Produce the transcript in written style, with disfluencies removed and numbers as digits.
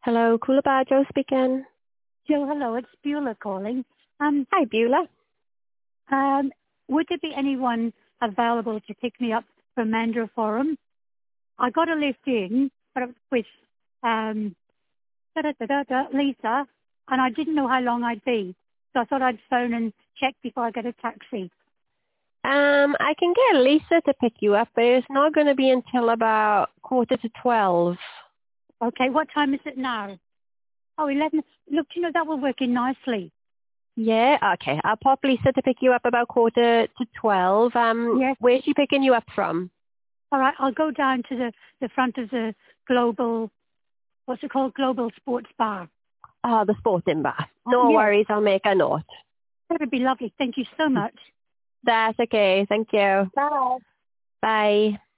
Hello, Coolabah, Joe speaking. Joe, hello. It's Beulah calling. Hi, Beulah. Um, would there be anyone available to pick me up from Mandurah Forum? I got a lift in, but it was with um, Lisa, and I didn't know how long I'd be, so I thought I'd phone and check before I get a taxi. I can get Lisa to pick you up, but it's not going to be until about 11:45. Okay, what time is it now? Oh, 11. Look, that will work in nicely. Yeah, okay. I'll pop Lisa to pick you up about 11:45. Yes. Where's she picking you up from? All right, I'll go down to the front of the global, what's it called, Global Sports Bar. Oh, the sporting bar. No Yes, worries, I'll make a note. that would be lovely. Thank you so much. That's okay. Thank you. Bye. Bye.